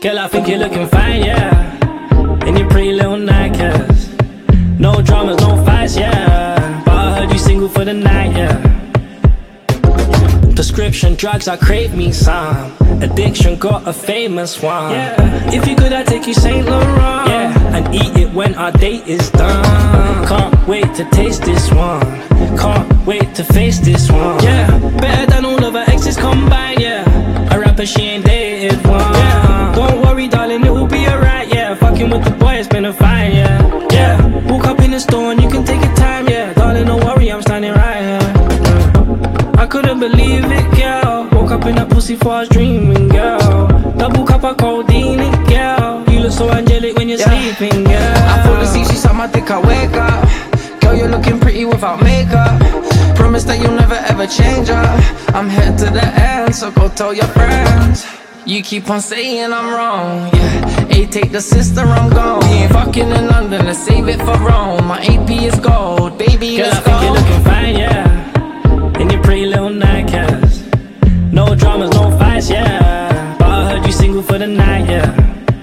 Girl, I think you're looking fine, yeah. In your pretty little nightcaps. No dramas, no fights, yeah. But I heard you single for the night, yeah. Prescription drugs, I crave me some. Addiction got a famous one, yeah. If you could, I'd take you Saint Laurent, yeah. And eat it when our date is done. Can't wait to taste this one. Can't wait to face this one, yeah. Better than all of her exes combined, yeah. A rapper, she ain't dated one, yeah. Don't worry, darling, it will be alright, yeah. Fucking with the boy, it's been a fight, yeah. Yeah, walk up in the store and you can take your time, yeah. Darling, don't worry, I'm standing right here. I couldn't believe it, girl. Woke up in that pussy for I was dreaming, girl. Double cup of codeine, girl. You look so angelic when you're sleeping, girl. I fall asleep, she suck my dick, I wake up. Girl, you're looking pretty without makeup. Promise that you'll never ever change up. I'm headed to the end, so go tell your friends. You keep on saying I'm wrong, yeah. Hey, take the sister, I'm gone. We ain't fucking in London, let's save it for Rome. My AP is gold, baby, girl, let's I think go. you're looking fine, yeah. In your pretty little nightcaps. No dramas, no fights, yeah. But I heard you single for the night, yeah.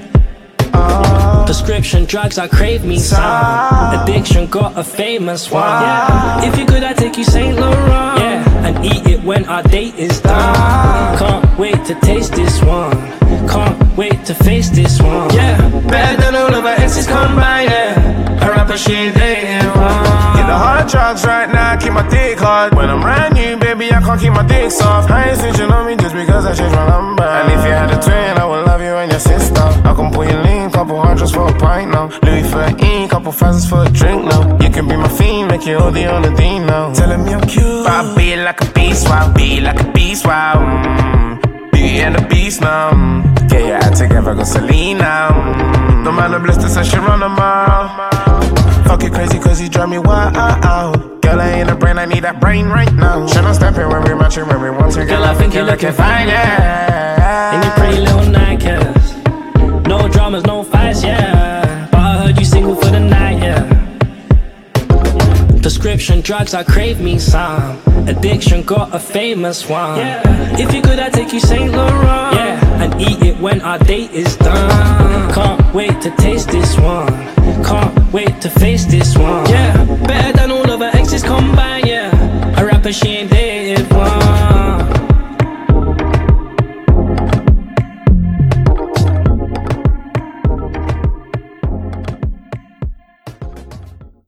Prescription drugs, I crave me some. Addiction got a famous one, yeah. If you could, I'd take you Saint Laurent, yeah. And eat it when our date is done. Can't wait to taste this one. Can't wait to face this one, yeah. Better than all of her exes combined, yeah. A rapper, she ain't dating one. Get the hard drugs right now, keep my dick hard. When I'm around you, baby, I can't keep my dick soft. I ain't snitching on me just because I changed my number. And if you had a twin, I would love you and your sister. I can pull you lean, couple hundreds for a pint now. Louis 13, couple thousands for a drink now. You can be my fiend, make you OD on the D now. Telling me I'm cute, but I be like a beast, wow, be like a beast, wow. Beauty and the beast now. Get your act together, go Selena. No man, the blisters, I should run a mile. Fuck you crazy cause you drive me wild. Girl, I ain't a brain, I need that brain right now. Should I step in when we match it, when we want to? Girl, I think you're looking fine, yeah. In your pretty little nightcaps. No dramas, no fights, yeah. But I heard you single for the night, yeah. Prescription drugs, I crave me some. Addiction got a famous one, yeah. If you could, I'd take you Saint Laurent, yeah. And eat it when our date is done. Can't wait to taste this one. Can't wait to face this one, yeah. Better than all of her exes combined, yeah. A rapper, she ain't